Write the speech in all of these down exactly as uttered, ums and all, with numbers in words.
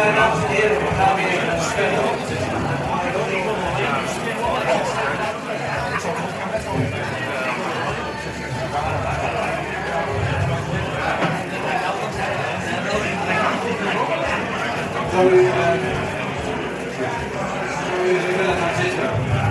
uh, dames en heren, we gaan weer spelen. Zou u, uh, zou u willen gaan zitten?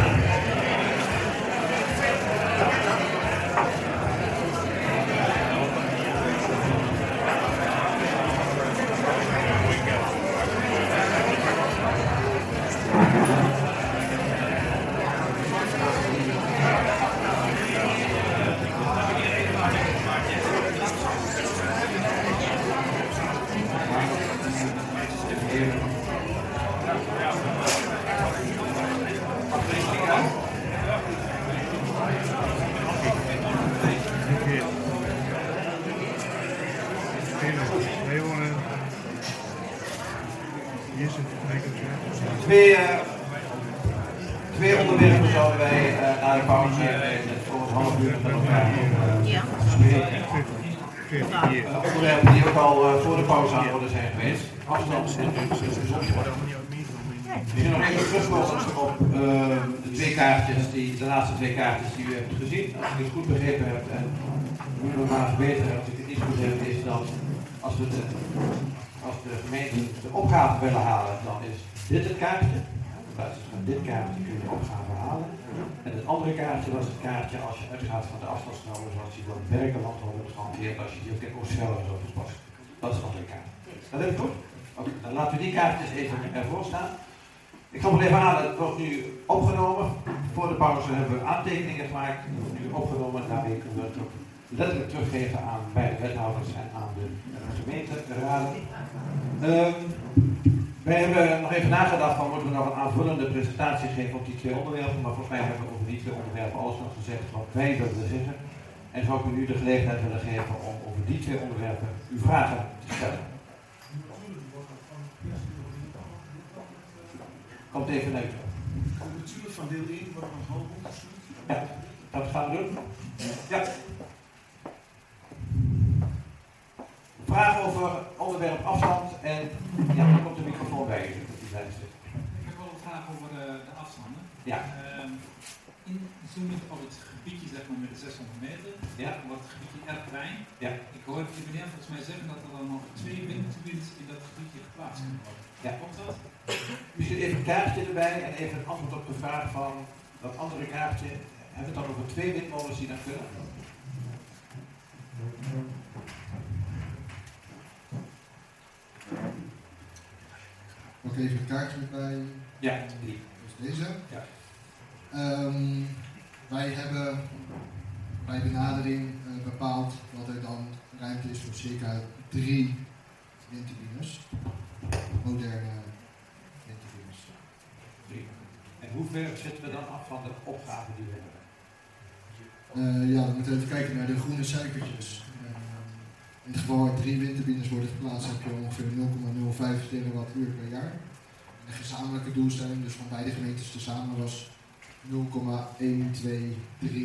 Twee, uh, twee onderwerpen zouden wij uh, na de pauze uh, voor een half uur met elkaar uh, bespreken. Uh, onderwerpen die ook al uh, voor de pauze aan worden zijn geweest. Afstand en gezondheid. We zijn nog even terugkomen op uh, de twee kaartjes, die, de laatste twee kaartjes die u hebt gezien. Als ik het goed begrepen heb en u nog maar verbeteren als ik het niet goed heb, is dat als we de, als de gemeente de opgave willen halen, dan is dit het kaartje. Op basis van dit kaartje kun je de opgave halen. En het andere kaartje was het kaartje als je uitgaat van de afstandsnormen zoals die door het Berkenland wordt gehanteerd als je die ook in Oostgelre zo toepast. Dat is het andere kaartje. Dat heb ik goed? Oké, dan laten we die kaartjes even ervoor staan. Ik ga nog even aan, het wordt nu opgenomen. Voor de pauze hebben we aantekeningen gemaakt. Het wordt nu opgenomen, daarmee kunnen we het ook letterlijk teruggeven aan beide wethouders en aan de gemeenteraden. Um, wij hebben nog even nagedacht van moeten we nog een aanvullende presentatie geven op die twee onderwerpen, maar volgens mij hebben we over die twee onderwerpen alles nog gezegd wat wij willen zeggen. En zou ik u nu de gelegenheid willen geven om over die twee onderwerpen uw vragen te stellen. Komt even uit. De bestuur van deel één wordt nog hoog onderzoek. Ja, dat gaan we doen. Ja. Vragen over onderwerp afstand en ja, dan komt de microfoon bij u. Ik heb wel een vraag over de, de afstanden. Ja. Uh, inzoomend op het gebiedje zeg maar, met de zeshonderd meter, ja. wordt het gebiedje erg klein. Ja. Ik hoor de meneer volgens mij zeggen dat er dan nog twee windturbines in dat gebiedje geplaatst kunnen worden. Ja. Klopt dat? Misschien even een kaartje erbij en even een antwoord op de vraag van dat andere kaartje. Hebben we het dan over twee windmolens die dat kunnen? Ook even een kaartje erbij. Ja, die. Dus deze. Ja. Um, wij hebben bij benadering uh, bepaald dat er dan ruimte is voor circa drie windturbines. Moderne windturbines. Drie. En hoe ver zitten we dan af van de opgave die we hebben? Uh, ja, we moeten even kijken naar de groene cijfertjes. Uh, in het geval er drie windturbines worden geplaatst, heb je ongeveer nul komma nul vijf terawattuur per jaar. En de gezamenlijke doelstelling, dus van beide gemeentes tezamen, was nul komma honderdtweeëntwintig.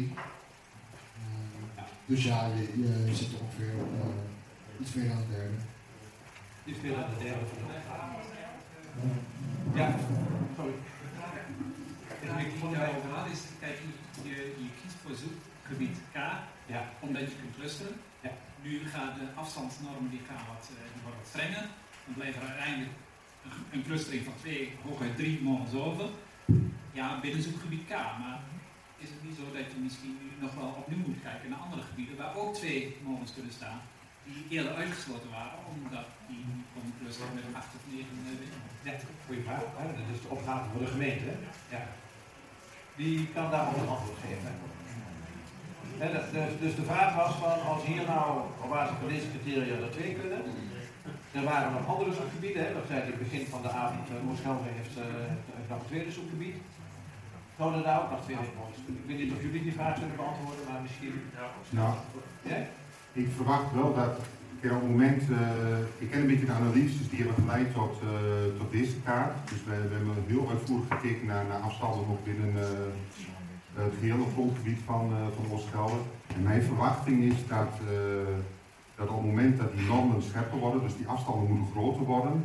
Uh, dus ja, je, je zit ongeveer op uh, iets meer dan een derde. Iets meer dan een derde van de opgave. Ja, sorry. Waar ik het over had is, kijk, je, je kiest voor zoekgebied K, ja. Omdat je kunt clusteren. Ja. Nu gaan de afstandsnormen die gaan wat, die worden wat strenger. Dan blijft er uiteindelijk een, een clustering van twee, hooguit drie molens over. Ja, binnen zoekgebied K, maar is het niet zo dat je misschien nu nog wel opnieuw moet kijken naar andere gebieden waar ook twee molens kunnen staan, die eerder uitgesloten waren, omdat die konden clusteren met acht of negen windmolens. Ja, goeie vraag. Dat is de opgave voor de gemeente. Ja. Die kan daarop een antwoord geven. En de, de, dus de vraag was van, als hier nou op basis van deze criteria er twee kunnen, er waren nog andere zoekgebieden, hè, dat zei ik in het begin van de avond, uh, Oostgelre heeft uh, nog een tweede zoekgebied. Zouden daar ook nog twee windmolens kunnen? Ik weet niet of jullie die vraag kunnen beantwoorden, maar misschien... Nou, ja? Ik verwacht wel dat, op het moment, uh, ik ken een beetje de analyses die hebben geleid tot, uh, tot deze kaart. Dus we, we hebben heel uitvoerig gekeken naar, naar afstanden ook binnen uh, het gehele grondgebied van, uh, van Oostgelre. En mijn verwachting is dat, uh, dat op het moment dat die normen scherper worden, dus die afstanden moeten groter worden,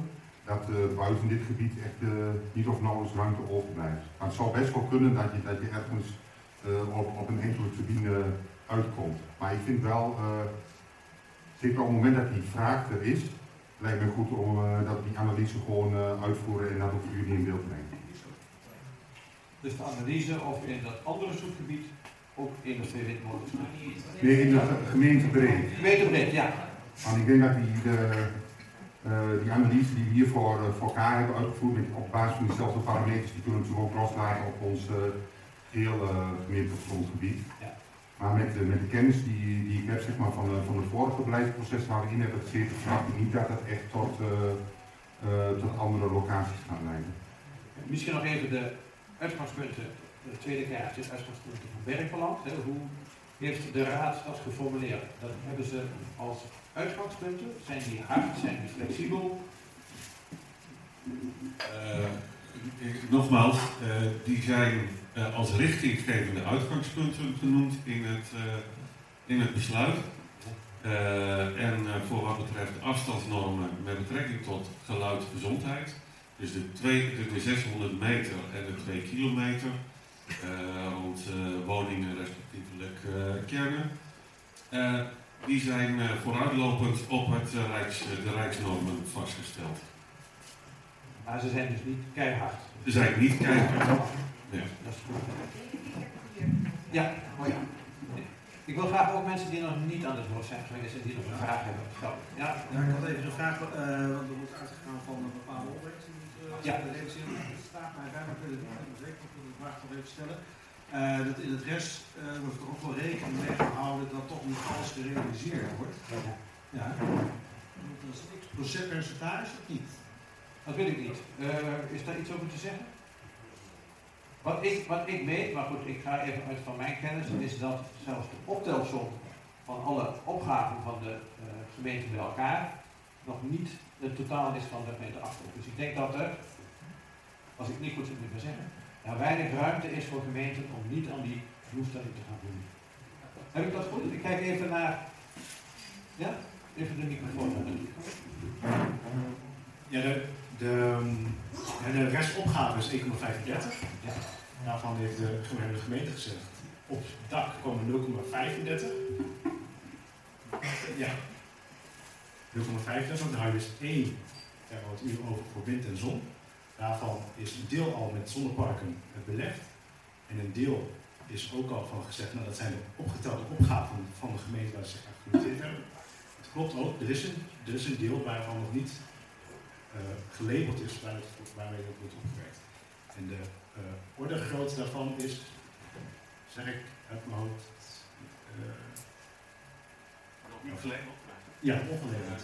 dat uh, buiten dit gebied echt uh, niet of nauwelijks ruimte overblijft. Maar het zou best wel kunnen dat je, dat je ergens uh, op, op een enkele turbine uitkomt. Maar ik vind wel, uh, zeker op het moment dat die vraag er is, lijkt me goed om uh, dat die analyse gewoon uh, uitvoeren en dat ook voor jullie in beeld brengen. Dus de analyse of in dat andere zoekgebied ook één of twee windmolens zijn? Nee, in de gemeentebreed. Gemeentebreed, ja. Want ik denk dat die, de, uh, die analyse die we hier voor, uh, voor elkaar hebben uitgevoerd, met, op basis van diezelfde parameters, die kunnen we natuurlijk ook loslaten op ons uh, geheel uh, gemeentegrondgebied. Ja. Maar met, uh, met de kennis die, die ik heb zeg maar, van, uh, van het vorige beleidsproces waar we in hebben gezeten, verwacht ik niet dat het echt tot, uh, uh, tot andere locaties gaat leiden. Misschien nog even de uitgangspunten, de tweede kaart is uitgangspunten van werkbeland. Hè. Hoe heeft de raad dat geformuleerd? Dat hebben ze als uitgangspunten. Zijn die hard, zijn die flexibel? Uh, nogmaals, uh, die zijn uh, als richtinggevende uitgangspunten genoemd in het, uh, in het besluit. Uh, en uh, voor wat betreft afstandsnormen met betrekking tot geluidsgezondheid. Dus de, twee, de, de zeshonderd meter en de twee kilometer uh, rond uh, woningen respectievelijk uh, kernen. Uh, die zijn uh, vooruitlopend op het, uh, Rijks, uh, de Rijksnormen vastgesteld. Maar ze zijn dus niet keihard. Ze zijn niet keihard. Nee. Dat is goed. Ja, oh ja. Ik wil graag ook mensen die nog niet aan het woord zijn geweest en die nog een vraag hebben. Zo. Ja. Ja, ik had even een vraag, uh, want er wordt uitgegaan van een bepaalde opbrengst. Uh, ja. Het staat mij bij, maar ik weet het niet helemaal zeker, ik wil de vraag nog even stellen. Uh, dat in het rest uh, wordt er ook wel rekening mee gehouden dat toch niet alles gerealiseerd wordt. Ja. Dat is x procent percentage of niet? Dat weet ik niet. Uh, is daar iets over te zeggen? Wat ik, wat ik weet, maar goed, ik ga even uit van mijn kennis, is dat zelfs de optelsom van alle opgaven van de uh, gemeenten bij elkaar nog niet het totaal is van de gemeente Achterhoek. Dus ik denk dat er, als ik niet goed zit moet zeggen, er weinig ruimte is voor gemeenten om niet aan die doelstelling te gaan doen. Heb ik dat goed? Ik kijk even naar, ja, even de microfoon. Ja, de, de, de restopgave is één komma vijfendertig. Ja. Daarvan heeft de gemeente gezegd, op het dak komen nul komma vijfendertig. Ja, nul komma vijfendertig, dan hou je dus één terawattuur over voor wind en zon. Daarvan is een deel al met zonneparken belegd. En een deel is ook al van gezegd, nou dat zijn de opgetelde opgaven van de gemeente waar ze zich aan gecommitteerd hebben. Het klopt ook, er is een, er is een deel waarvan nog niet uh, gelabeld is waar het, waarmee dat wordt opgewerkt. En de uh, ordegrootte daarvan is, zeg ik uit mijn hoofd, uh, niet gelabeld? Ja, ongelabeld.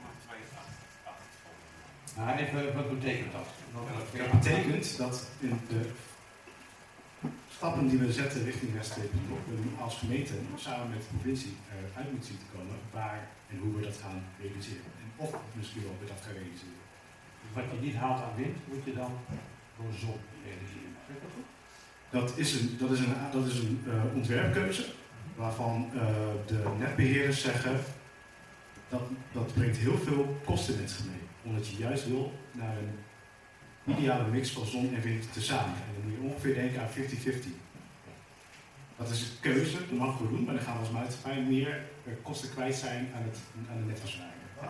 Maar even, wat betekent dat? Dat betekent dat in de stappen die we zetten richting West-Strepen, we als gemeente samen met de provincie eruit moeten zien te komen waar en hoe we dat gaan realiseren. En of misschien wel we dat gaan realiseren. Dus wat je niet haalt aan wind, moet je dan door de zon realiseren. Zeg dat goed? Dat is een, dat is een, dat is een uh, ontwerpkeuze waarvan uh, de netbeheerders zeggen dat dat brengt heel veel kosten met zich mee. Omdat je juist wil naar een ideale mix van zon en wind tezamen. En dan moet je ongeveer denken aan vijftig vijftig. Dat is een keuze, dat mag we doen, maar dan gaan we als maatschappij meer uh, kosten kwijt zijn aan, het, aan de netverswaring.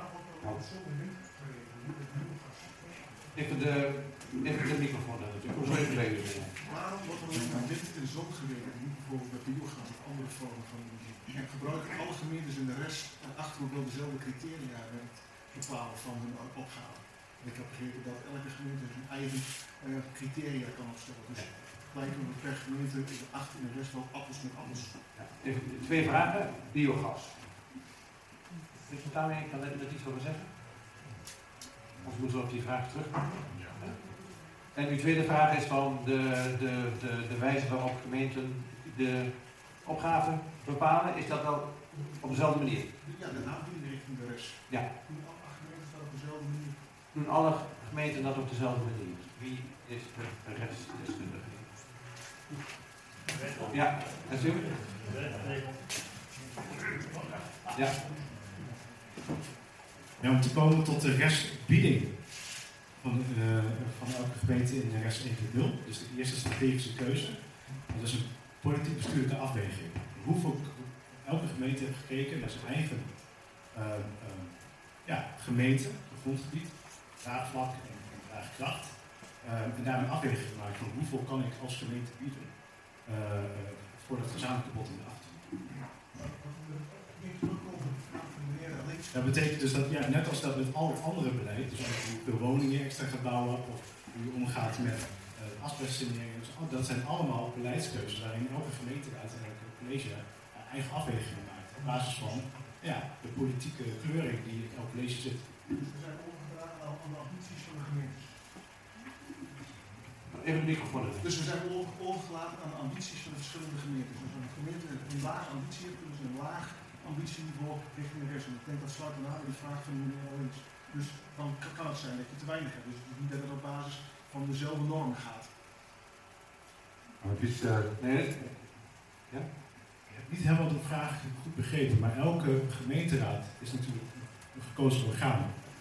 Even de, even de microfoon dan natuurlijk. Hoe zou je het weten? Waarom wordt er met wind en zon gewerkt en niet bijvoorbeeld met biogas of andere vormen van energie? En gebruiken alle gemeentes in de rest en Achterhoek wel dezelfde criteria bij het bepalen van hun opgave. En ik heb begrepen dat elke gemeente zijn eigen uh, criteria kan opstellen. Dus lijken we per gemeente in de acht en de rest wel appels met appels. Ja, even twee vragen. Biogas. Is het daarmee, kan er iets over zeggen? Of moeten we op die vraag terugkomen? Ja. En uw tweede vraag is van de, de, de, de wijze waarop gemeenten de opgave bepalen. Is dat wel op dezelfde manier? Ja, de aanbieding richting de rest. Ja. Doen alle gemeenten dat op dezelfde manier? Doen alle gemeenten dat op dezelfde manier? Wie is de restdeskundige? Ja, natuurlijk. Ja. Ja, om te komen tot de restbieding van, uh, van elke gemeente in de rest één punt nul. Dus de eerste strategische keuze. Dat is een politiek bestuurlijke afweging. Hoeveel, elke gemeente heeft gekeken naar zijn eigen uh, uh, ja, gemeente, grondgebied, draagvlak en, en draagkracht. Uh, en daar een afweging gemaakt van hoeveel kan ik als gemeente bieden uh, uh, voor dat gezamenlijke bod in de achtergrond. Dat betekent dus dat, ja, net als dat met al het andere beleid, dus hoeveel woningen extra gaat bouwen of hoe je omgaat met uh, asbestsanering, dus dat zijn allemaal beleidskeuzes waarin elke gemeenteraad en elke college uh, eigen afwegingen maakt op basis van ja, de politieke kleuring die in elk college zit. Dus we zijn overgedragen aan de ambities van de gemeentes. Even de microfoon. Dus we zijn overgelaten aan de ambities van de verschillende gemeentes. Dus als een gemeente een lage ambitie heeft, kunnen ze een laag ambitieniveau richting de rest. En ik denk dat sluit dan aan bij de vraag van meneer Owens. Dus dan kan het zijn dat je te weinig hebt. Dus het is niet dat het op basis van dezelfde normen gaat. Maar het is, uh, nee, ja? Ik heb niet helemaal de vraag goed begrepen, maar elke gemeenteraad is natuurlijk een gekozen orgaan.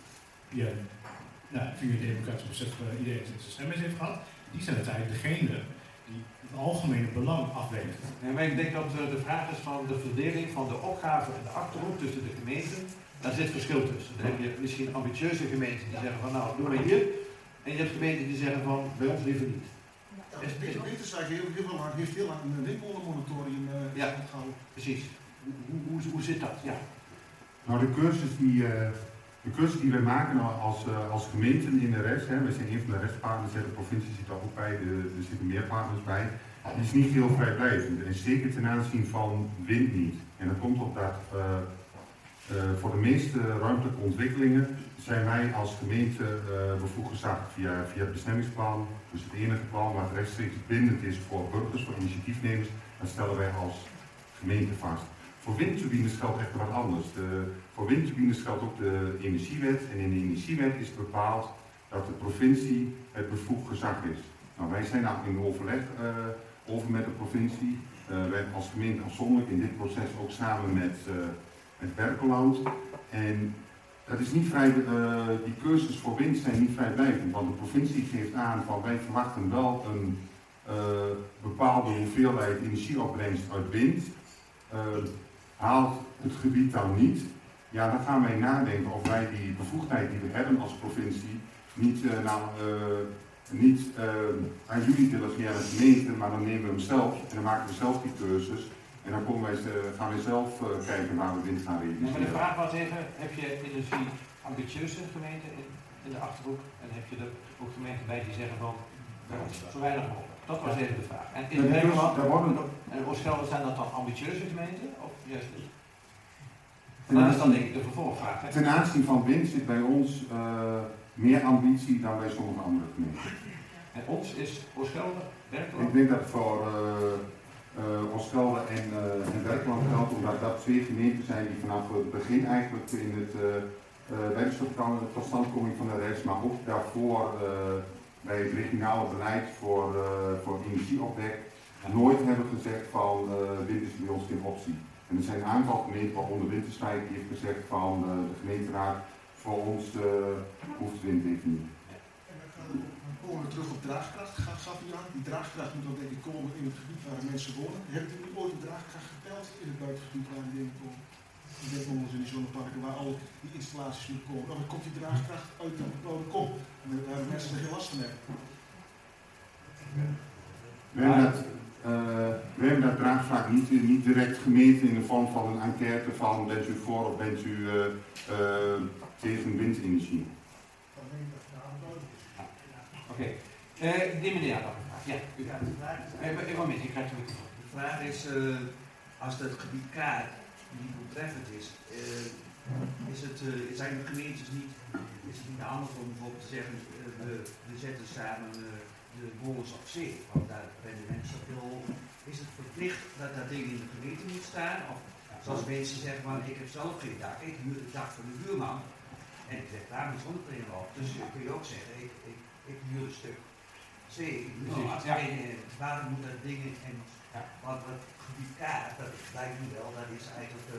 Die nou, via een democratisch proces waar iedereen zijn stemmen heeft gehad. Die zijn uiteindelijk degene die het algemene belang afwegen. Ja, maar ik denk dat uh, de vraag is van de verdeling van de opgave en de achterhoek tussen de gemeenten. Daar zit verschil tussen. Dan heb je misschien ambitieuze gemeenten die zeggen van nou, doe maar hier. En je hebt gemeenten die zeggen van bij ons liever niet. Ja, de gemeenteswijk heel, heel lang, heeft heel lang een windmolenmoratorium uh, ja, gehouden. Precies. Hoe, hoe, hoe zit dat? Ja. Nou, de cursus die, uh, de cursus die wij maken als, uh, als gemeenten in de rest, hè, wij zijn een van de restpartners, de provincie zit er ook bij, de, er zitten meer partners bij, die is niet heel vrijblijvend. En zeker ten aanzien van wind niet. En dat komt op dat uh, uh, voor de meeste ruimtelijke ontwikkelingen zijn wij als gemeente uh, bevoegd gezag via, via het bestemmingsplan. Dus het enige plan wat rechtstreeks bindend is voor burgers, voor initiatiefnemers, dat stellen wij als gemeente vast. Voor windturbines geldt echt wat anders. De, voor windturbines geldt ook de energiewet. En in de energiewet is bepaald dat de provincie het bevoegd gezag is. Nou, wij zijn daar in overleg uh, over met de provincie. Uh, wij als gemeente afzonderlijk in dit proces ook samen met, uh, met Berkeland. En dat is niet vrij, uh, die cursus voor wind zijn niet vrijblijvend. Want de provincie geeft aan van wij verwachten wel een uh, bepaalde hoeveelheid energieopbrengst uit wind. Uh, haalt het gebied dan niet, ja, dan gaan wij nadenken of wij die bevoegdheid die we hebben als provincie niet, uh, nou, uh, niet uh, aan jullie delegeren als gemeente, maar dan nemen we hem zelf en dan maken we zelf die cursus en dan komen wij, uh, gaan wij zelf uh, kijken waar we wind gaan realiseren. Ja, maar de vraag was even, heb je energie ambitieuze gemeenten in, in de Achterhoek en heb je er ook gemeenten bij die zeggen van bij ons zo weinig mogelijk? Dat was even de vraag. En in ja, Nederland en Oost-Gelre zijn dat dan ambitieuze gemeenten of juist niet? Dat is dan denk ik de vervolgvraag. Hè? Ten aanzien van wind zit bij ons uh, meer ambitie dan bij sommige andere gemeenten. En ons is Oost-Gelre, Berkeland? Ik denk dat voor uh, uh, Oost-Gelre en, uh, en Berkeland geldt, omdat dat twee gemeenten zijn die vanaf het begin eigenlijk in het uh, uh, bij de totstandkoming van de rest, maar ook daarvoor uh, bij het regionale beleid voor, uh, voor energieopwek nooit hebben gezegd van uh, wind is bij ons geen optie. En er zijn een aantal gemeenten, waaronder Winterswijk, die heeft gezegd van uh, de gemeenteraad voor ons uh, hoeft wind even niet. En dan komen we terug op draagkracht, gaf u aan. Die draagkracht moet dan denk ik komen in het gebied waar de mensen wonen. Hebt u ooit de draagkracht geteld in het buitengebied waar die dingen komen? Ik denk onder in die zonneparken waar al die installaties moeten komen. Dan komt die draagkracht uit de bepaalde kom. En waar de mensen er geen last van hebben. We hebben dat, uh, we hebben dat draagvlak niet, niet direct gemeten in de vorm van een enquête van bent u voor of bent u uh, uh, tegen windenergie. Dan denk ik dat het daar duidelijk is. Oké. Okay. Uh, die meneer had nog een vraag. Ja, u gaat de vraag. Even een beetje, ik krijg het. De vraag is, uh, als het gebied kaart niet doeltreffend is, uh, is het, uh, zijn de gemeentes niet, is het niet handig om bijvoorbeeld te zeggen, uh, we, we zetten samen uh, de bolens op zee, want daar rendement zo veel hoger. Is het verplicht dat dat ding in de gemeente moet staan? Of zoals mensen zeggen, van, ik heb zelf geen dak, ik huur het dak van de buurman en ik zeg daar moet zonnepanelen op. Dus kun je ook zeggen, ik, ik, ik huur een stuk zee. Dus ja. En, uh, waarom moet dat ding en ja. wat het gebied kaart, dat lijkt me wel, dat is eigenlijk uh,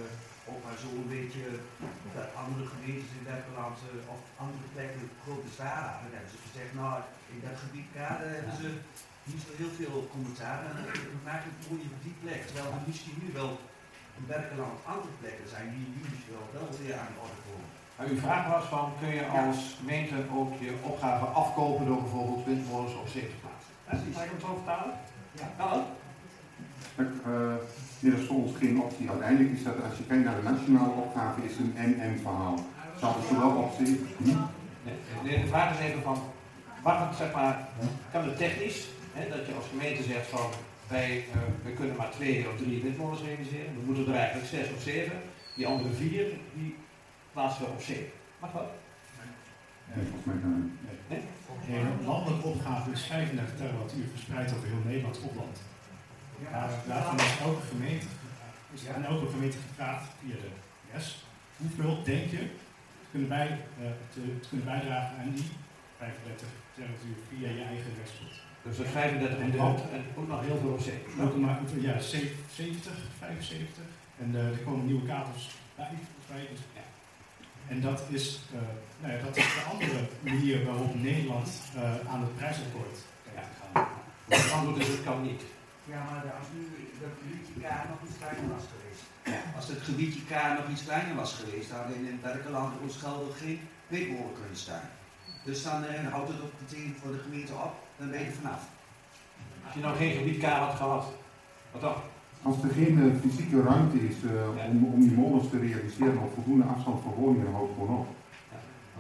ook maar zo'n beetje dat andere gemeentes in Werkeland uh, of andere plekken grote bezwaren hadden. Dan hebben ze gezegd, nou in dat gebied daar uh, hebben ze niet zo heel veel commentaar. En dan maak je het moeilijk op die plek. Terwijl er misschien nu wel in Werkeland andere plekken zijn die nu misschien wel, wel weer aan de orde komen. Maar uw vraag was van, kun je als gemeente ook je opgave afkopen door bijvoorbeeld windmolens op zee te plaatsen? Ga ik hem zo vertalen? Ja. Kan Uh, nee, dat is voor ons geen optie. Uiteindelijk is dat, als je kijkt naar de nationale opgave, is een en-en verhaal. Zou het zowel op zee... Hm? Nee, nee, de vraag is even van, mag het, zeg maar, kan het technisch, hè, dat je als gemeente zegt van, wij, uh, wij kunnen maar twee of drie windmolens realiseren, we moeten er eigenlijk zes of zeven, die andere vier, die plaatsen we op zee. Mag dat? Nee, volgens mij kan het niet. Nee? Nee, een landelijke opgave is vijfendertig terawattuur verspreid over heel Nederlands opland. Ja, daarvan is elke gemeente, is aan elke gemeente gevraagd via de R E S. Hoeveel denk je te kunnen, bij, uh, te, te kunnen bijdragen aan die vijfendertig terawattuur via je eigen restpot? Dus dat vijfendertig in de hand en ook nog heel veel op zee. Ja, zeventig, vijfenzeventig. En uh, er komen nieuwe kabels bij, volgens mij. Dus, ja. En dat is, uh, nou ja, dat is de andere manier waarop Nederland uh, aan het prijsakkoord kan gaan. Het antwoord is, het kan niet. Ja, maar als nu dat gebiedje K nog iets kleiner was geweest. Als het gebiedje K nog iets kleiner was geweest, dan hadden in het Werkeland onschuldig geen windmolen kunnen staan. Dus dan uh, houdt het op meteen voor de gemeente op, dan ben je er vanaf. Als je nou geen gebied K had gehad, wat dan? Als er geen uh, fysieke ruimte is uh, ja. om, om die molens te realiseren op voldoende afstand van woningen, dan houdt het gewoon op. Ja.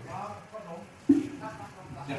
Ja.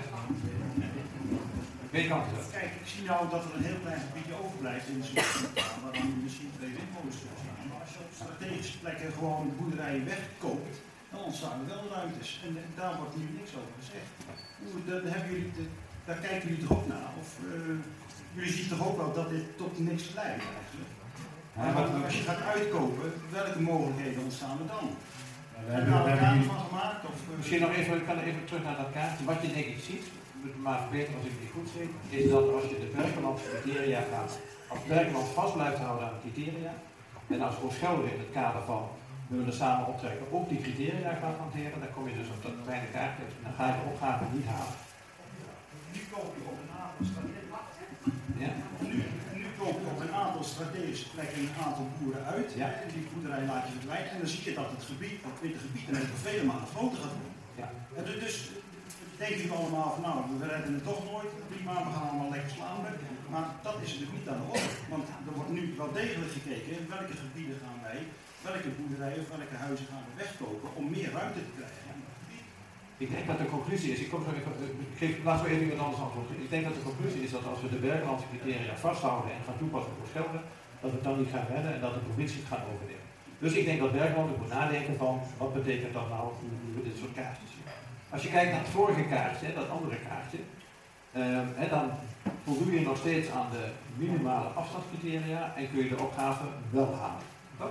Weet je Kijk, ik zie nou dat er een heel klein gebiedje overblijft in de zoekgebied, waar dan misschien twee windmolens kunnen staan. Maar als je op strategische plekken gewoon de boerderijen wegkoopt, dan ontstaan er wel ruimtes. En, en daar wordt nu niks over gezegd. Hoe, dat, hebben jullie de, daar kijken jullie toch ook naar? Of uh, jullie zien toch ook wel dat dit tot niks leidt eigenlijk? Ja, maar als je gaat uitkopen, welke mogelijkheden ontstaan er dan? We hebben daar een kaart van gemaakt? Of, uh, Misschien nog even, ik kan even terug naar dat kaartje. Wat je denk ik ziet, maar verbeteren als ik het niet goed zie, is dat als je de Berkelandse criteria gaat, als Berkeland vast blijft houden aan de criteria, en als Ooschelde in het kader van we willen samen optrekken ook die criteria gaat hanteren, dan kom je dus op dat kleine kaartje en dan ga je de opgave niet halen. Nu koop je op een aantal strategische ja? nu, nu koop je op een aantal strategische plekken een aantal boeren uit, ja. En die boerderij laat je verdwijnen en dan zie je dat het gebied, dat witte gebied, en het vele malen groter gaat worden. Ja. En dus denken jullie allemaal van nou, we redden het toch nooit, prima, we gaan allemaal lekker slaan. Maar dat is natuurlijk niet aan de orde. Want er wordt nu wel degelijk gekeken in welke gebieden gaan wij, welke boerderijen of welke huizen gaan we wegkopen om meer ruimte te krijgen. Ik denk dat de conclusie is, ik, kom zo even, ik geef laatst wel even iemand anders antwoord. Ik denk dat de conclusie is dat als we de Berkelandse criteria vasthouden en gaan toepassen op Ooschelde, dat we het dan niet gaan redden en dat de provincie het gaat overnemen. Dus ik denk dat Berkeland moet nadenken van wat betekent dat nou hoe we dit soort kaartjes zien. Als je kijkt naar het vorige kaartje, dat andere kaartje, uh, hè, dan voldoe je nog steeds aan de minimale afstandscriteria en kun je de opgave wel halen. Toch?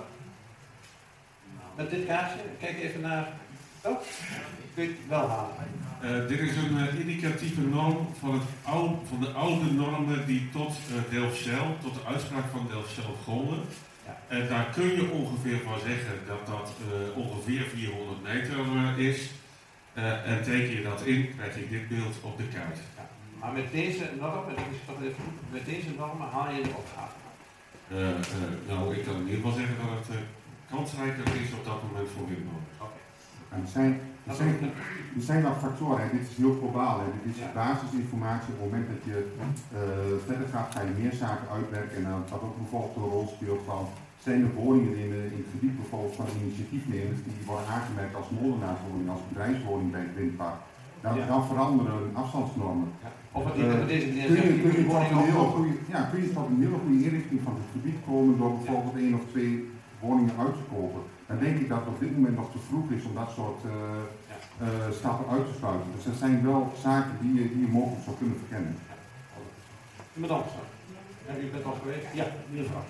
Met dit kaartje, kijk even naar, toch? Kun je het wel halen. Uh, dit is een uh, indicatieve norm van, het oude, van de oude normen die tot uh, Delfzijl, tot de uitspraak van Delfzijl golden. Ja. En daar kun je ongeveer van zeggen dat dat uh, ongeveer vierhonderd meter uh, is. Uh, en teken je dat in, krijg je dit beeld op de kaart. Ja. Maar met deze normen, met deze normen haal je de opgave. Uh, uh, nou, ik kan in ieder geval zeggen dat het uh, kansrijker is op dat moment voor windmolens. Okay. Er zijn, er, zijn, er zijn wat factoren, en dit is heel globaal. Hè. Dit is ja. basisinformatie. Op het moment dat je uh, verder gaat, ga je meer zaken uitwerken. En dan uh, dat ook bijvoorbeeld een rol speelt van zijn er woningen in, uh, in het gebied bijvoorbeeld van initiatiefnemers die worden aangemerkt als molenaarswoning, als bedrijfswoning bij het windpark. Dan, ja. dan veranderen afstandsnormen. Ja. Of wat uh, met deze meneer kun je, kun je tot een hele goede, ja, kun je tot een hele goede inrichting van het gebied komen door bijvoorbeeld ja. één of twee woningen uit te kopen. Dan denk ik dat het op dit moment nog te vroeg is om dat soort uh, ja. uh, stappen uit te sluiten. Dus er zijn wel zaken die je, die je mogelijk zou kunnen verkennen. Ja. Iemand anders? Ja, u bent al geweest? Ja, meneer Vrouw.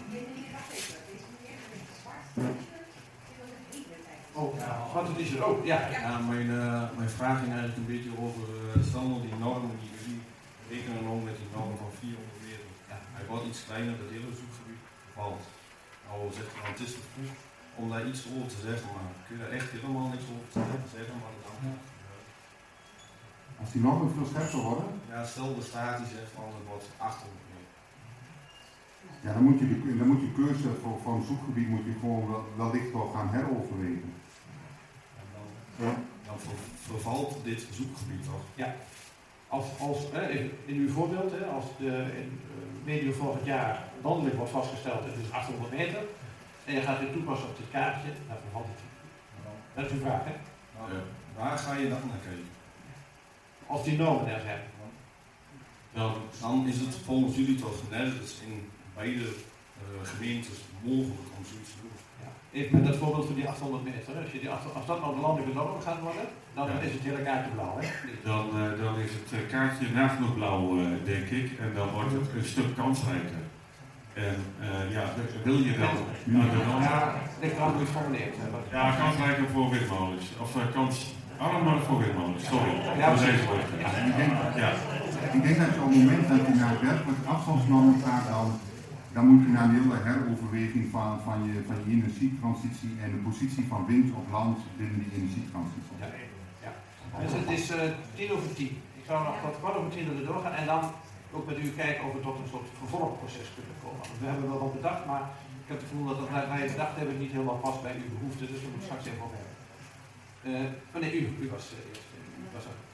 Oh, ja. Wat is er ook? Ja. Ja, mijn, uh, mijn vraag ging eigenlijk een beetje over uh, standaard die normen die jullie rekenen ook met die normen van vierhonderd meter. Ja. Hij wordt iets kleiner, dat hele zoekgebied valt. Nou, zegt van het is te vroeg om daar iets over te zeggen, maar kun je daar echt helemaal niks over te zeggen, maar dan... Als die normen veel scherper worden? Ja, stel de staat die zegt van het wordt achthonderd meter. Ja, dan moet je de, dan moet je keuze voor, voor een zoekgebied moet je gewoon wel, wellicht wel gaan heroverwegen. En dan, ja. dan ver, vervalt dit zoekgebied toch? Ja. Als, als, hè, in uw voorbeeld, hè, als de, in, medio volgend jaar landelijk wordt vastgesteld, het is achthonderd meter, en je gaat dit toepassen op dit kaartje, dan vervalt het. Dat is uw vraag, hè? Nou, ja. Waar ga je dan naar kijken? Als die normen er zijn. Dan, dan is het volgens jullie toch nergens in beide uh, gemeentes mogelijk om zoiets te doen. Ja. Even met dat voorbeeld van die achthonderd meter. Als, je die achthonderd, als dat nou de landelijke norm gaat worden, dan ja. is het hele kaartje blauw. Hè? Dan, uh, dan is het kaartje nagenoeg blauw, uh, denk ik. En dan wordt het een stuk kansrijker. En uh, ja, wil je dan... Ja, ik kan het niet formuleerd hebben. Ja, kansrijker voor windmolens. Of uh, kans... Armer voor windmolens, sorry. Ja, voor deze woord. Ja, ik, denk, ja. ik denk dat je op het moment dat je naar werkelijk afstandsnormen gaat, dan, dan moet je naar een hele heroverweging van, van, je, van je energietransitie en de positie van wind op land binnen die energietransitie. Ja, ja. Dus het is uh, tien over tien. Ik zou nog tot kwart over tien er doorgaan en dan ook met u kijken of we tot een soort vervolgproces kunnen komen. Want we hebben wel wat bedacht, maar ik heb het gevoel dat wat wij bedacht hebben niet helemaal past bij uw behoeften, dus we moeten straks even over hebben. Uh, oh nee, u, u was uh, eerst. Uh, was er.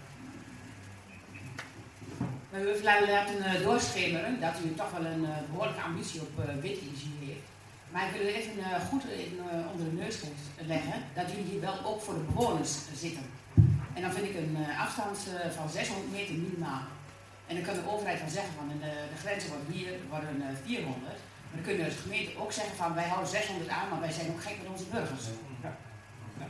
We hebben laten uh, doorschemeren dat u toch wel een uh, behoorlijke ambitie op uh, windenergie heeft. Maar ik wil u even uh, goed in, uh, onder de neus leggen dat jullie hier wel ook voor de bewoners zitten. En dan vind ik een uh, afstand uh, van zeshonderd meter minimaal. En dan kan de overheid wel zeggen van uh, de grenzen worden hier worden uh, vierhonderd. Maar dan kunnen de gemeenten ook zeggen van wij houden zeshonderd aan, maar wij zijn ook gek met onze burgers. Ja. Ja.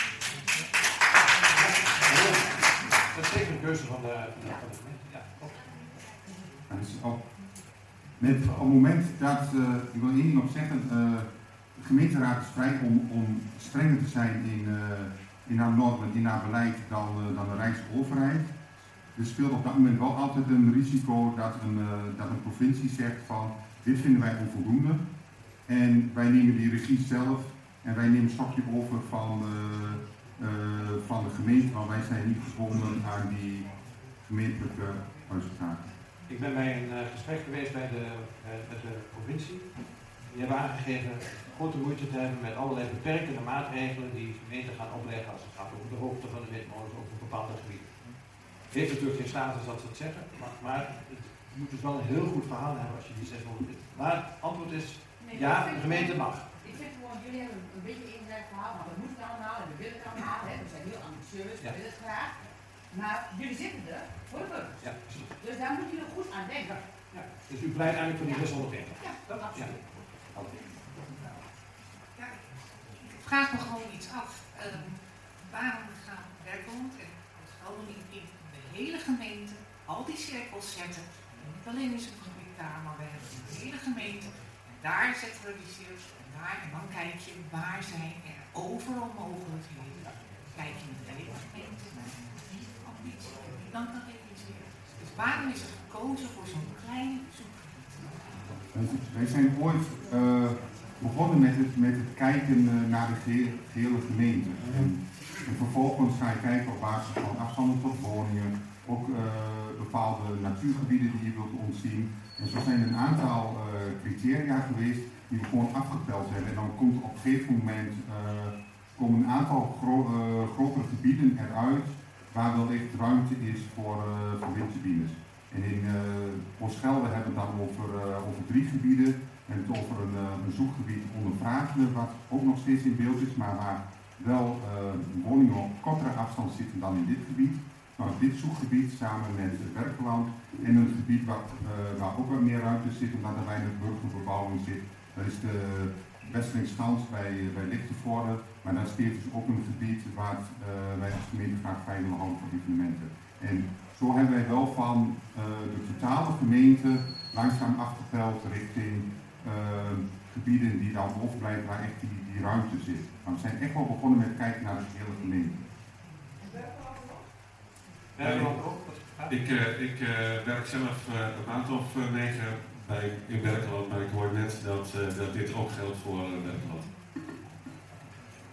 Dat is zeker een keuze van de, van de, van de gemeente. Ja, klopt. Ja, dus op, met, op het moment dat, uh, ik wil één ding op zeggen, uh, de gemeenteraad is vrij om, om strenger te zijn in, uh, in haar normen, in haar beleid dan, uh, dan de Rijksoverheid. Er speelt op dat moment wel altijd een risico dat een, uh, dat een provincie zegt van dit vinden wij onvoldoende en wij nemen die regie zelf en wij nemen een stokje over van uh, Uh, van de gemeente, maar wij zijn niet gebonden aan die gemeentelijke resultaten. Ik ben bij een uh, gesprek geweest bij de, uh, met de provincie. Die hebben aangegeven grote moeite te hebben met allerlei beperkende maatregelen die gemeenten gaan opleggen als het gaat over de hoogte van de windmolens op een bepaald gebied. Het heeft natuurlijk geen status dat ze het zeggen, maar, maar het moet dus wel een heel goed verhaal hebben als je die zeshonderd vindt. Maar het antwoord is nee, ja, de gemeente mag. Ik vind gewoon, jullie hebben een beetje een eenzijdig verhaal, maar we moeten het allemaal en we willen het allemaal, hè. We zijn heel ambitieus, we ja. willen het graag. Maar jullie zitten er voor de burgers. Ja, precies. Dus daar moet je er goed aan denken. Ja. Dus u pleit eigenlijk voor die zeshonderd meter? Ja, dat absoluut. Ja. Ja, ik vraag me gewoon iets af. Um, waarom gaan Werkbond en Gelderland niet in de hele gemeente al die cirkels zetten? Niet alleen in zo'n gebied daar, maar we hebben de hele gemeente. En daar zetten we die cirkels en daar. En dan kijk je waar zijn er overal mogelijkheden. Kijk je in de hele gemeente naar die ambitie en die dan kan realiseren. Dus waarom is er gekozen voor zo'n klein zoekgebied? Wij zijn ooit uh, begonnen met het, met het kijken uh, naar de gehele, gehele gemeente. En, en vervolgens ga je kijken op basis van afstanden tot woningen, ook uh, bepaalde natuurgebieden die je wilt ontzien. En zo zijn er een aantal uh, criteria geweest die we gewoon afgeteld hebben. En dan komt op een gegeven moment uh, komen een aantal gro uh, grotere gebieden eruit waar wellicht ruimte is voor, uh, voor windturbines. En in uh, Oostgelder hebben we het dan over, uh, over drie gebieden. We hebben het over een, uh, een zoekgebied onder Vragelen, wat ook nog steeds in beeld is, maar waar wel uh, woningen op kortere afstand zitten dan in dit gebied. Maar dit zoekgebied samen met Werkeland en een gebied wat, uh, waar ook wat meer ruimte zit, omdat er weinig burgerbebouwing zit. Dat is de Westelingschans bij, bij Lichtenvoorde, maar daar speelt dus ook een gebied waar uh, wij als gemeente graag vrij willen houden voor evenementen. En zo hebben wij wel van uh, de totale gemeente langzaam afgeteld richting uh, gebieden die dan overblijven waar echt die, die ruimte zit. Maar we zijn echt wel begonnen met kijken naar de hele gemeente. Ik, uh, ik uh, werk zelf uh, een maand of uh, negen bij, in Berkeland, maar ik hoor net dat, uh, dat dit ook geldt voor uh, Berkeland.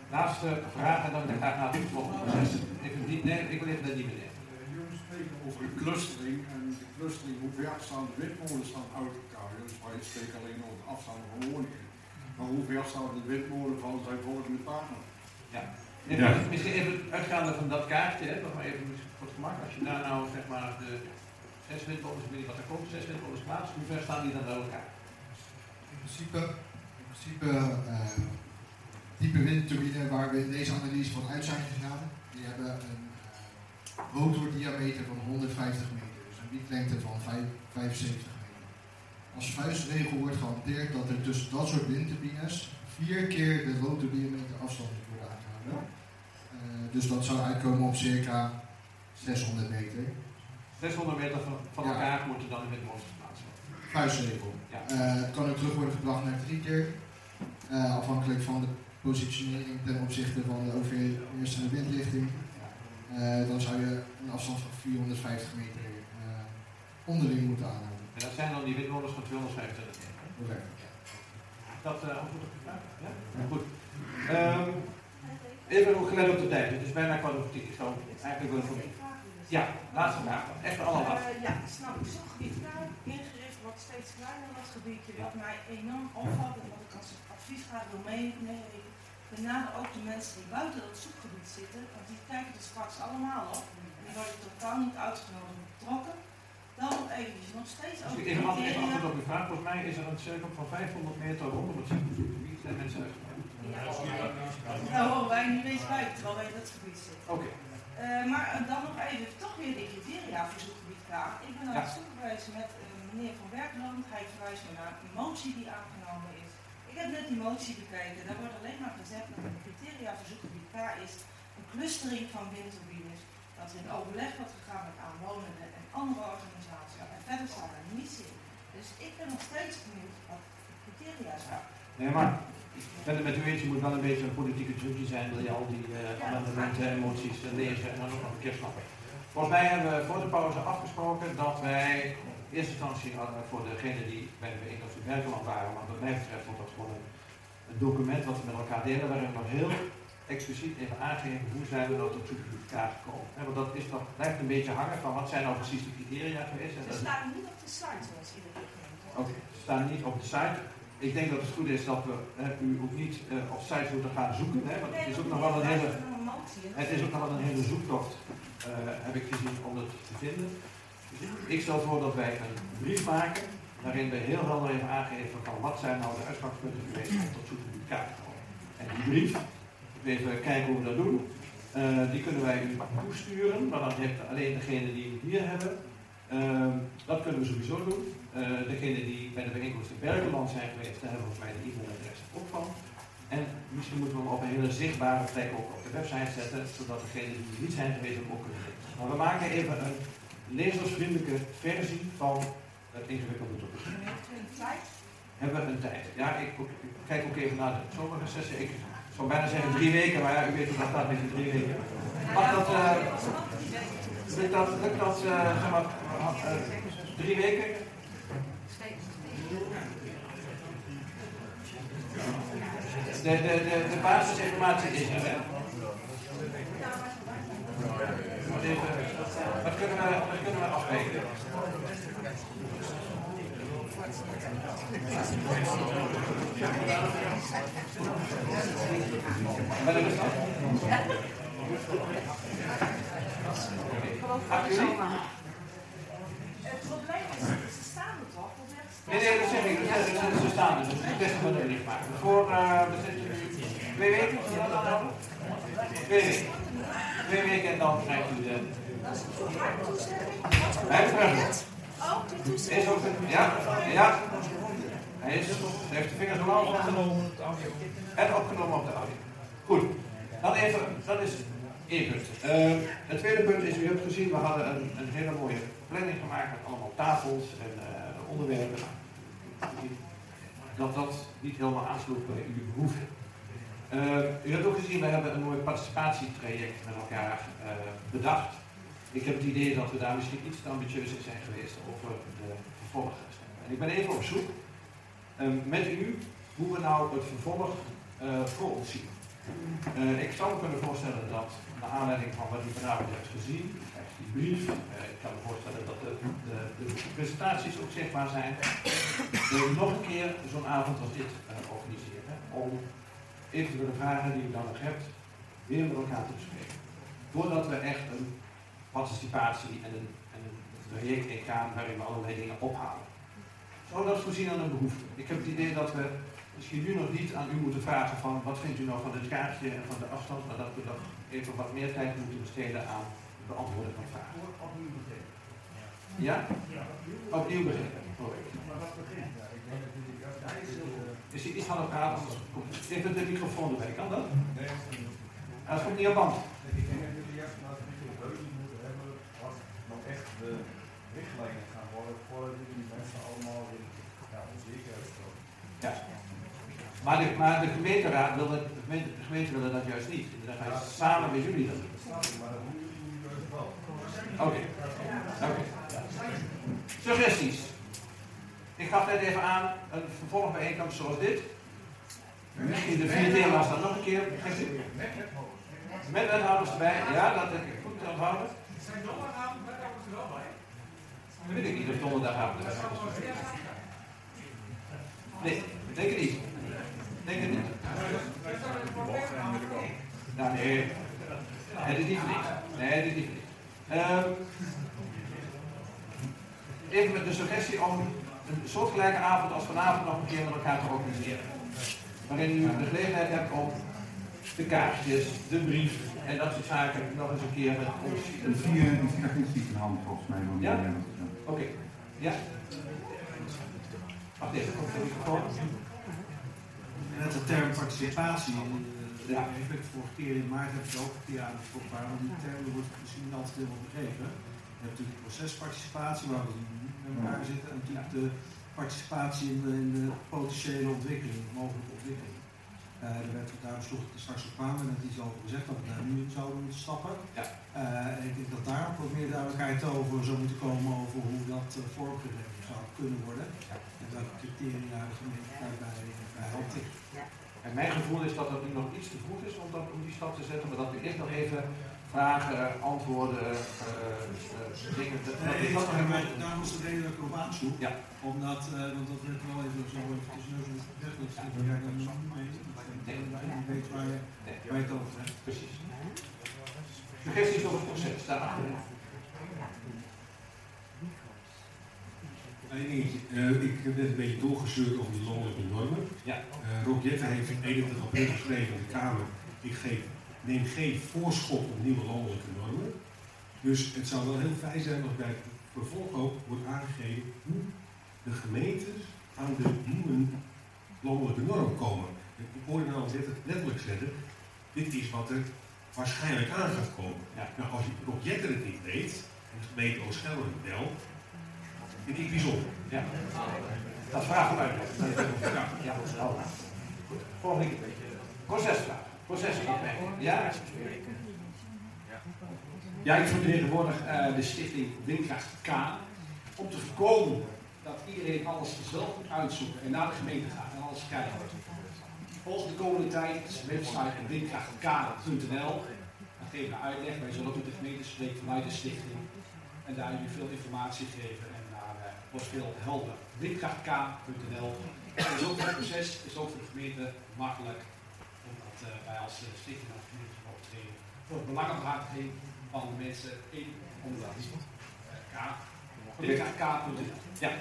Laatste vraag en dan wil ik graag naar het volgende proces. Even die, nee, ik wil even naar die meneer. Jullie spreken over een clustering en de clustering, hoe ver staan de windmolens dan uit elkaar? Jullie spreken alleen over de afstanden van woningen. Maar hoe ver staan de windmolens van zijn volgende partner? Ja. Even, ja. Misschien even uitgaande van dat kaartje, hè, nog maar even voor het gemak. Als je daar nou zeg maar de zes windmolens, ik weet niet wat er komt, zes windmolens plaatst, hoe ver staan die dan uit elkaar? In principe, in principe uh, type windturbine waar we in deze analyse van uit zijn gegaan, die hebben een uh, rotordiameter van honderdvijftig meter, dus een wieklengte van vijfenzeventig meter. Als vuistregel wordt gehanteerd dat er tussen dat soort windturbines vier keer de rotordiameter afstand moet worden aangehouden. Uh, dus dat zou uitkomen op circa zeshonderd meter. zeshonderd meter van, van ja. elkaar moeten dan in windmolens geplaatst worden. Vuistregel. Ja. Uh, het kan ook terug worden gebracht naar drie keer, uh, afhankelijk van de positionering ten opzichte van de overheersende windrichting. Uh, dan zou je een afstand van vierhonderdvijftig meter uh, onderling moeten aanhouden. En dat zijn dan die windmolens van tweehonderdvijfentwintig meter. Correct. Dat uh, antwoord op de vraag? Ja? Ja. Goed. Um, even gelet op de tijd, het is bijna kwart over tien. Ik zou eigenlijk willen voor Ja, laatste vraag dan. Echt allemaal af. Uh, ja, snap ik. Zo'n gebied ingericht wordt steeds kleiner, dat gebiedje. Wat mij enorm opvalt en wat ik als advies graag wil meenemen. Met name ook de mensen die buiten dat zoekgebied zitten, want die kijken er straks allemaal op. En die worden totaal niet uitgenodigd en betrokken. Dan nog eventjes, nog steeds over de criteria. Even antwoord op uw vraag. Volgens mij is er een cirkel van vijfhonderd meter rondom het zoekgebied. Zijn mensen uitgenodigd? Ja, nou horen wij niet eens bij, terwijl wij in dat gebied zitten. Oké. Okay. Uh, maar uh, dan nog even, toch weer de criteria voor zoekgebied K. Ik ben aan het zoeken geweest met uh, meneer Van Werkland. Hij verwijst me naar een motie die aangenomen is. Ik heb net die motie bekeken. Daar wordt alleen maar gezegd dat de criteria voor zoekgebied K is een clustering van windturbines. Dat er in overleg wordt gegaan met aanwonenden en andere organisaties. En verder staat er niets in. Dus ik ben nog steeds benieuwd wat de criteria zijn. Nee, maar ik ben het met u eens, je moet wel een beetje een politieke trucje zijn, wil je al die uh, amendementen en moties uh, lezen en dan ook nog een keer snappen. Volgens mij hebben we voor de pauze afgesproken dat wij in eerste instantie uh, voor degenen die bij de bijeenkomst in Berkeland waren, want wat mij betreft wordt dat gewoon een, een document wat we met elkaar delen, waarin we nog heel expliciet even aangeven hoe zijn we nou tot zoekgebied K gekomen. He, want dat, is, dat blijft een beetje hangen van wat zijn nou precies de criteria geweest. Ze staan niet op de site zoals iedere keer. Oké, okay, ze staan niet op de site. Ik denk dat het goed is dat we hè, u ook niet uh, op sites moeten gaan zoeken, hè, want het is ook nog wel een hele, het is ook nog wel een hele zoektocht, uh, heb ik gezien, om het te vinden. Dus ik stel voor dat wij een brief maken, waarin we heel helder even aangeven van wat zijn nou de uitgangspunten geweest om tot zoekgebied K te komen. En die brief, even kijken hoe we dat doen, uh, die kunnen wij u toesturen, maar dan heeft alleen degene die we hier hebben. Uh, dat kunnen we sowieso doen. Uh, degenen die bij de bijeenkomst in Berkeland zijn geweest, daar hebben we volgens mij de e-mailadres ook van. En misschien moeten we hem op een hele zichtbare plek ook op de website zetten, zodat degenen die niet zijn geweest ook kunnen lezen. Maar we maken even een lezersvriendelijke versie van het ingewikkelde document. Hebben we een tijd? Ja, ik, ik kijk ook even naar de zomerrecessie. Ik zou bijna zeggen drie weken, maar ja, u weet hoe dat staat met die drie weken. Mag dat, uh, lukt dat, lukt dat uh, zeg maar, uh, drie weken? De, de, de, de basisinformatie is er, hè? Even, wat, kunnen we, wat kunnen we afrekenen? Wat is dat? acht juli? Het probleem is, ze staan er toch? Nee, nee, dat zeg ik. Ze staan er, dus het beste van de niet maken. Voor, uh, we zitten nu twee weken, twee weken. Twee weken en dan krijgt u de... Hij heeft het. Is ook een, ja, ja. Hij, is, hij heeft de vingers al opgenomen op de audio. En opgenomen op de audio. Goed. Dan even, dat is één punt. Uh, het tweede punt is, u hebt gezien, we hadden een, een hele mooie planning gemaakt met allemaal tafels en uh, onderwerpen. Dat dat niet helemaal aansloot bij uw behoeften. Uh, u hebt ook gezien, we hebben een mooi participatietraject met elkaar uh, bedacht. Ik heb het idee dat we daar misschien iets te ambitieus in zijn geweest over de vervolg. En ik ben even op zoek uh, met u hoe we nou het vervolg uh, voor ons zien. Uh, ik zou me kunnen voorstellen dat, naar aanleiding van wat u vanavond hebt gezien, die brief, uh, ik kan me voorstellen dat de, de, de presentaties ook zichtbaar zijn, dat we nog een keer zo'n avond als dit uh, organiseren, om eventuele vragen die u dan nog hebt, weer met elkaar te bespreken. Voordat we echt een participatie en een, en een traject ingaan waarin we allerlei dingen ophalen. Zou dat voorzien aan een behoefte? Ik heb het idee dat we misschien nu nog niet aan u moeten vragen van wat vindt u nou van het kaartje en van de afstand, maar dat we nog even wat meer tijd moeten besteden aan het beantwoorden van vragen. Opnieuw begrepen. Ja? Ja, opnieuw begrepen. Maar wat begint daar? Ik denk dat het is hij iets aan het praten, anders komt het. Even de microfoon erbij, kan dat? Nee, dat komt niet op band. Ik denk dat jullie juist nou een beetje keuze moeten hebben wat nou echt de richtlijnen gaan worden voordat jullie mensen allemaal in ja, onzekerheid stellen. Ja. Maar de, maar de gemeenteraad wil het, de gemeente, de gemeente wil dat juist niet. Dan ga je samen met jullie dat doen. Maar dat moeten jullie juist wel. Oké. Okay. Suggesties. Ik gaf net even aan, een vervolgbijeenkomst zoals dit. Misschien de vier thema's dan nog een keer. Met wethouders erbij. Ja, dat heb ik goed onthouden. Zijn donderdagavond wethouders er wel bij? Dat weet ik niet of donderdagavond de wethouders er bij zijn. Nee, ik denk het niet. Ik denk het niet. Nou nee, het is niet verlicht. Nee, het is niet verlicht. Uh, even met de suggestie om een soortgelijke avond als vanavond nog een keer met elkaar te organiseren. Waarin u de gelegenheid hebt om de kaartjes, de brief en dat soort zaken nog eens een keer met ons. Een vier, een vier agentie in hand volgens mij. Ja? Oké. Okay. Ja? Wacht even, komt de microfoon. Net de term participatie. Uh, ja. Ik heb het vorige keer in maart heb ik ook een keer aangesproken, maar die term wordt misschien niet altijd helemaal begrepen. Je hebt natuurlijk procesparticipatie, waar we met elkaar zitten, en natuurlijk de participatie in de, in de potentiële ontwikkeling, mogelijke ontwikkeling. Uh, er werd daar besloten dat er straks op kwamen, en dat is al gezegd dat we daar nu in zouden moeten stappen. Ja. Uh, en ik denk dat daar ook wat meer duidelijkheid over zou moeten komen over hoe dat uh, vormgegeven zou kunnen worden. Ja. En welke criteria de gemeente daarbij uh, helpt. Ja. En mijn gevoel is dat het nu nog iets te vroeg is om, dat, om die stap te zetten, maar dat we echt nog even vragen, antwoorden, uh, uh, dingen. Dat, nee, dat dat maar daarom is de reden dat ik erop aansloeg. Ja. Omdat, uh, want dat werd wel even zo even tussen neus en weg, dat is even kijken naar de mee. Je weet waar je, waar je het over hebt. Precies. Suggesties over het proces, daarachter. Eén dingetje, uh, ik heb net een beetje doorgezeurd over de landelijke normen. Ja. Uh, Rob Jetten heeft in eenentwintig april geschreven in de Kamer, ik geef, neem geen voorschot op nieuwe landelijke normen. Dus het zou wel heel fijn zijn als bij het vervolg ook wordt aangegeven hoe de gemeentes aan de nieuwe landelijke norm komen. Ik hoorde nou letterlijk zeggen, dit is wat er waarschijnlijk aan gaat komen. Ja. Nou, als je Rob Jetten het niet weet, en de gemeente Oost-Gelre het wel, vind ik bijzonder. Ja. Dat vraag om uitleg. Ja. Ja. Goed. Volgende keer. Procesvraag. Procesopmerking. Ja? Ja, ik vertegenwoordig uh, de stichting Windkracht K. Om te voorkomen dat iedereen alles zelf moet uitzoeken en naar de gemeente gaat en alles krijgt. Volg de komende tijd is de website windkracht k punt n l. Dan geven we uitleg. Wij zullen ook met de gemeente spreken vanuit de stichting. En daar jullie veel informatie geven en daar uh, wordt veel helder. windkracht k punt n l. En ook het proces is ook voor de gemeente makkelijk. Omdat uh, wij als uh, stichting als gemeente optreden. Voor het belangenbehartiging van de mensen in onderwijs. Uh, K. windkracht k punt n l. Ja.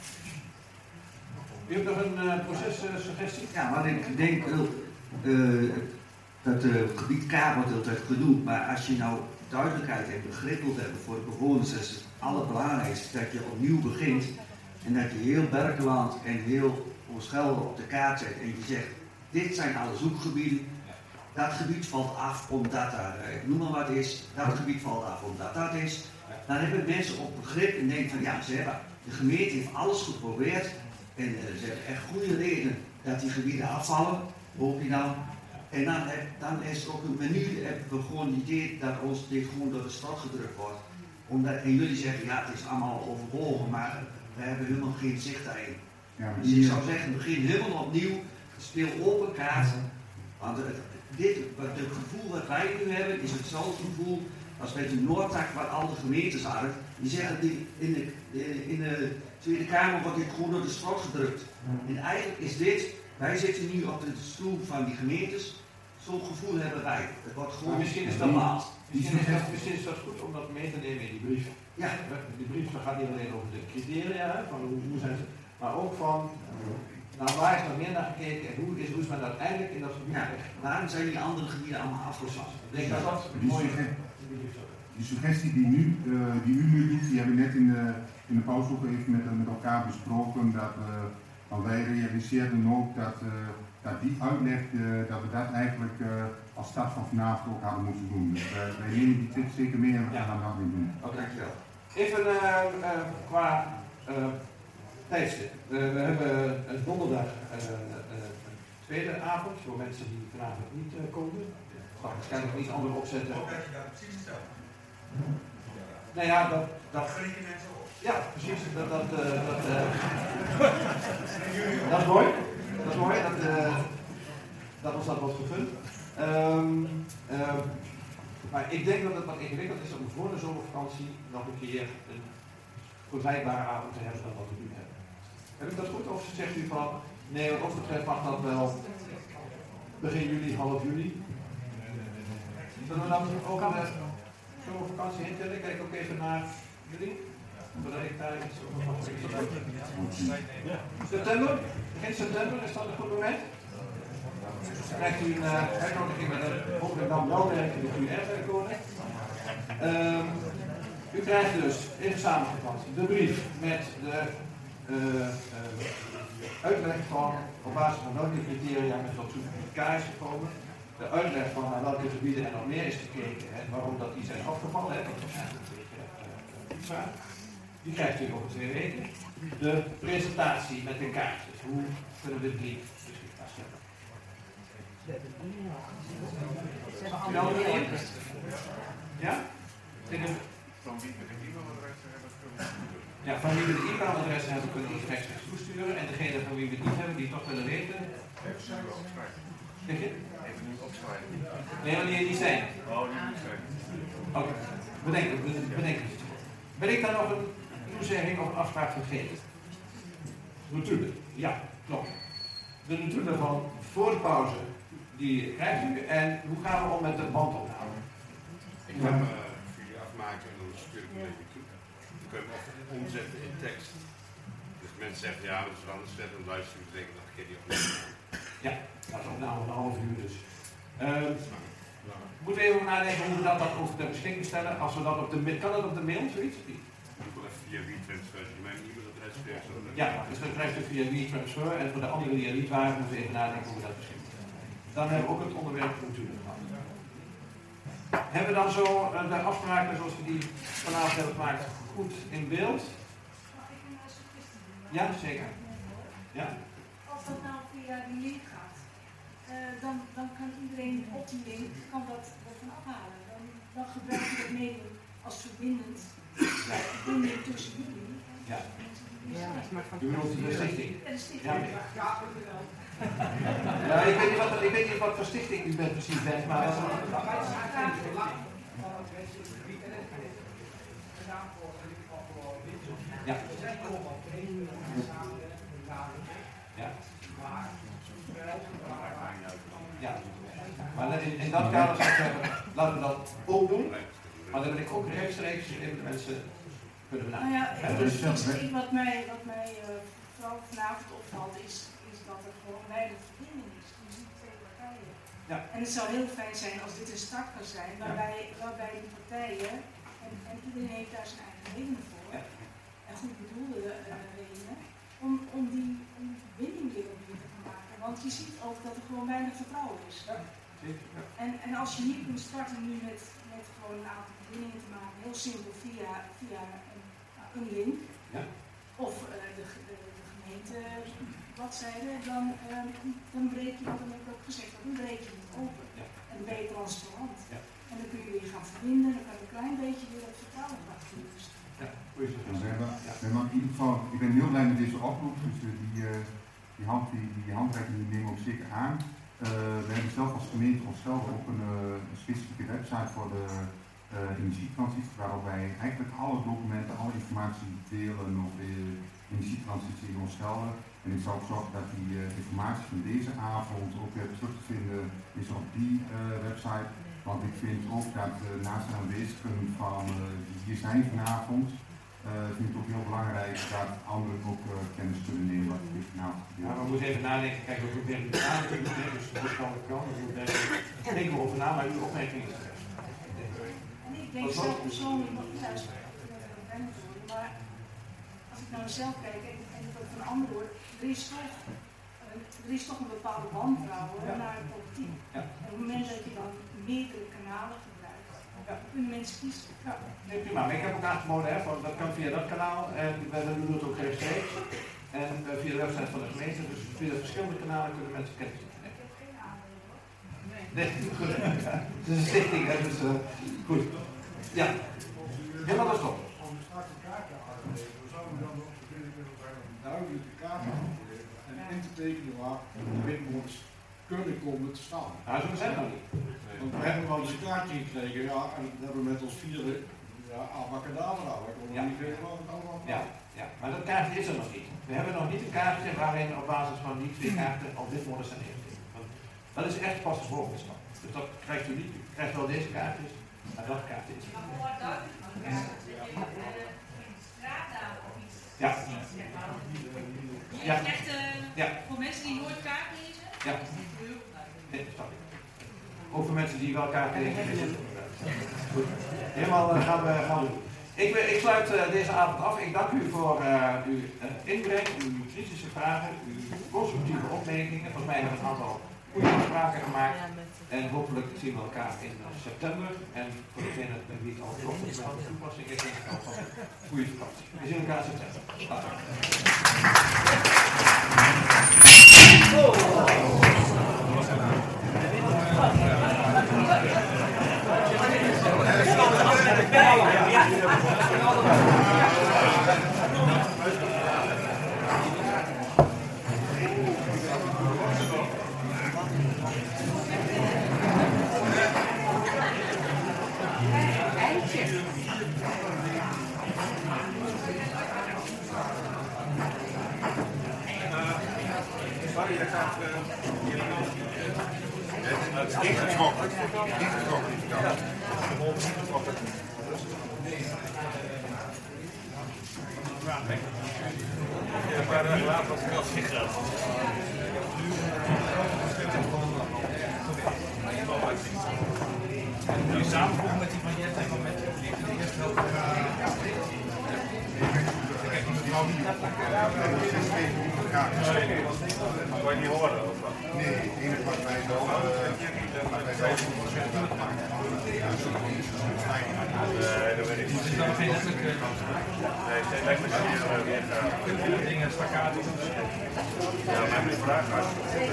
U hebt nog een uh, processuggestie? Ja, maar ik denk uh, uh, dat het uh, gebied K wordt altijd genoemd, maar als je nou duidelijkheid en begrip wilt hebben voor de bewoners, is het allerbelangrijkste dat je opnieuw begint en dat je heel Berkeland en heel Oost-Gelre op de kaart zet en je zegt, dit zijn alle zoekgebieden, dat gebied valt af omdat daar, ik noem maar wat is, dat gebied valt af omdat dat is. Dan hebben mensen op begrip en denken van ja, ze hebben, de gemeente heeft alles geprobeerd. En uh, ze hebben echt goede reden dat die gebieden afvallen, hoop je dan. En dan, heb, dan is er ook een manier, hebben we gewoon het idee dat ons dit gewoon door de stad gedrukt wordt. Omdat, en jullie zeggen, ja het is allemaal overwogen, maar we hebben helemaal geen zicht daarin. Ja, dus ik zou zeggen, begin helemaal opnieuw, speel open kaart. Want het, dit, wat het gevoel wat wij nu hebben, is hetzelfde gevoel als met de Noordtak waar al de gemeentes hadden. Die zeggen, die, in, de, in de Tweede Kamer wordt dit gewoon door de strot gedrukt. En eigenlijk is dit, wij zitten nu op de stoel van die gemeentes, zo'n gevoel hebben wij. Het wordt gewoon maar misschien is dat normaal. Misschien is, dat, misschien is dat goed om dat mee te nemen in die brief. Ja. Die brief gaat niet alleen over de criteria, van hoe, hoe zijn ze, maar ook van, nou waar is nog meer naar gekeken en hoe is, hoe is men uiteindelijk in dat gebied? Ja, waarom zijn die andere gebieden allemaal afgesloten? Ik denk dat dat een mooie Die suggestie die, nu, uh, die u nu doet, die hebben we net in de, in de pauze ook even met, met elkaar besproken. Dat, uh, want wij realiseerden ook dat, uh, dat die uitleg, uh, dat we dat eigenlijk uh, als start van vanavond ook hadden moeten doen. Dus uh, wij nemen die tip zeker mee en we gaan dat weer doen. Oh, dankjewel. Even uh, uh, qua uh, tijdstip. Uh, we hebben een donderdag uh, uh, een tweede avond voor mensen die vanavond niet uh, komen. Ik zal waarschijnlijk niet andere opzetten. Nou ja, dat... dat ja, precies. Dat, dat, uh, dat, uh, dat is mooi. Dat is mooi. Dat, uh, dat ons dat wordt gegund. Um, uh, maar ik denk dat het wat ingewikkeld is om voor de zomervakantie nog een keer een vergelijkbare avond te hebben dan wat we nu hebben. Heb ik dat goed? Of zegt u van, nee, wat ons betreft mag dat wel begin juli, half juli? Zullen we dan ook aan de zomervakantie intillen? Kijk ook even naar jullie. Zodat ik daar iets over mag zeggen. September? Begin september, is dat een goed moment? Dan krijgt u een uh, uitnodiging met een hopelijk dan wel werkende Q R-code. Um, u krijgt dus in de samenvatting de brief met de uh, uh, uitleg van op basis van welke criteria met tot elkaar is gekomen. De uitleg van naar welke gebieden er nog meer is gekeken en waarom dat die zijn afgevallen. Hè, dat is eigenlijk een beetje uh, uh, die krijgt u over twee weken. De presentatie met de kaartjes. Hoe kunnen we die beschikbaar stellen? Ze hebben allemaal meer. Ja? Van wie we de e-mailadres hebben kunnen Ja, van wie we de e-mailadres hebben kunnen we rechtstreeks toesturen. En degene van wie we het niet hebben, die het toch willen weten. Even nu opschrijven. Zeg je? Even nu opschrijven. Nee, wanneer die zijn. Oh, die moet zijn. Oké, okay. bedenken, bedenken. Ben ik dan nog een toezegging of een afspraak vergeten? Notulen, ja, klopt. De notulen van voor de pauze, die krijgt u. En hoe gaan we om met de bandopname? Ik ga hem uh, voor jullie afmaken en dan stuur ik hem naar je toe. Dan kun je hem ook omzetten in tekst. Dus mensen zeggen, ja, dat is anders vet, dan luisteren we denken, dat keer die opname. Ja, dat is opname van een half uur dus. Uh, moeten we even nadenken hoe we dat dan over ter beschikking stellen? Als we dat op de, kan dat op de mail, zoiets? Ik wil even via WeTransfer, als je mijn e-mailadres krijgt. Ja, dus dan krijgt u via WeTransfer en voor de anderen die er niet waren, moeten we even nadenken hoe we dat beschikbaar stellen. Dan hebben we ook het onderwerp natuurlijk gehad. Hebben we dan zo uh, de afspraken zoals we die vanavond hebben gemaakt goed in beeld? Ja, zeker. Ja? Als dat nou via die link gaat, uh, dan, dan kan iedereen op die link kan dat ervan afhalen. Dan, dan gebruik je het medium als verbindend. Ja. Verbinding tussen jullie. Ja. Ja, U bedoelt de stichting? Ja, de stichting. Ja, ja, ik weet niet wat, ik weet niet wat voor stichting u bent precies bent, maar... Ja. Ja. Ja. Maar in, in dat kader zou ik zeggen, laten we dat ook doen. Maar dan ben ik ook rechtstreeks even de mensen kunnen benaderen. Nou ja, het is iets wat mij, wat mij uh, vooral vanavond opvalt, is, is dat er gewoon weinig verbinding is tussen die twee partijen. Ja. En het zou heel fijn zijn als dit een start kan zijn, waarbij, waarbij die partijen, en, en iedereen heeft daar zijn eigen redenen voor, ja. en goed bedoelde uh, redenen, om, om, die, om die verbinding weer opnieuw te gaan maken. Want je ziet ook dat er gewoon weinig vertrouwen is. Ja. Ja. En, en als je niet kunt starten nu met, met gewoon een aantal verbindingen te maken, heel simpel via, via een, een link, ja. of uh, de, de, de gemeente bladzijde, dan, uh, dan breek je, wat dan heb ik ook gezegd, dan breek je het open. Ja. En dan ben je transparant. Ja. En dan kun je weer gaan verbinden, dan kan je een klein beetje weer dat vertrouwen achter je staan. Ja, we hebben, ja. we hebben in ieder geval, ik ben heel blij met deze oproep, dus die, uh, die, hand, die, die handreiking die nemen we ook zeker aan. Uh, we hebben zelf als gemeente onszelf ook een, uh, een specifieke website voor de uh, energietransitie, waarop wij eigenlijk alle documenten, alle informatie delen over de energietransitie in Oostgelre. En ik zal ook zorgen dat die uh, informatie van deze avond ook weer terug te vinden is op die uh, website. Want ik vind ook dat uh, naast de aanwezigen van uh, die hier zijn vanavond, uh, vind ik het ook heel belangrijk dat anderen ook uh, kennis kunnen nemen wat dit vanavond gebeurt. Ja, we moeten even nadenken, kijk, we proberen het aan te doen, dus de voorstander kan, we moeten denken we over na, maar uw opmerking is terecht. Ik denk zelf persoonlijk nog niet thuis maar als ik naar mezelf kijk en, en ik ook van anderen hoor, er is toch, uh, er is toch een bepaalde wantrouwen ja. naar de politiek. Ja. En op het moment dat je dan meerdere kanalen gebruikt, ja. kunnen mensen kiezen. Ja. Nee, prima, maar ik heb ook aangeboden, hè, van, dat kan via dat kanaal en we doen het ook rechtstreeks. En uh, via de website van de gemeente, dus via de verschillende kanalen kunnen mensen kennis nemen. Ik heb geen aandelen. Nee. Nee, goed. Het is een stichting, hè, dus uh, goed. Ja, helemaal dat stop. Om straks een kaartje aan te leggen, we zouden dan ook beginnen met elkaar een duidelijke kaart aan te leggen en in te tekenen waar de windmolens kunnen komen te staan. Ja, zo zijn we nog niet. Want we hebben wel eens een kaartje gekregen, ja, en dat hebben we met ons vieren, ja, abacadabra, we konden ja. niet weten wat het allemaal ja, ja, maar dat kaartje is er nog niet. We hebben nog niet een kaartje waarin op basis van die twee kaarten al windmolens zijn ingetekend. Dat is echt pas de volgende stap. Dus dat krijgt u niet. U krijgt wel deze kaartjes, maar dat kaartje is er niet. Ja. Je hebt echt uh, ja. voor mensen die nooit kaart lezen? Ja. Nee, snap ik. Ook voor mensen die wel kaart lezen. Goed. Helemaal uh, gaan, we, gaan we doen. Ik, ik sluit uh, deze avond af. Ik dank u voor uh, uw uh, inbreng, uw kritische vragen, uw constructieve opmerkingen. Volgens mij hebben we een aantal goede afspraken gemaakt. En hopelijk zien we elkaar in september. En voor degene met wie het al klopt met de toepassing is, denk ik al van goede vakantie. We zien elkaar in september. Het is ingetrokken. Ingetrokken is het ja, een paar dagen later was ik al ziek gehad. Wil je samenvoegen met die van Jet en van met die eerst wel? Ik heb die mevrouw niet. Dat kan je niet horen. Nee, het enige wat wij wel wat wij zelf nee, dat weet ik niet. Dus dan geen letterlijk... Nee, geen letterlijk weer dingen staccato. Ja, maar mijn vraag was...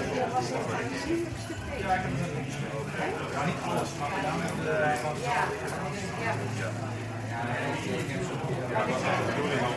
Ja, ik heb het ja, niet alles, maar met de... Ja, ja. Ja, ik heb zo...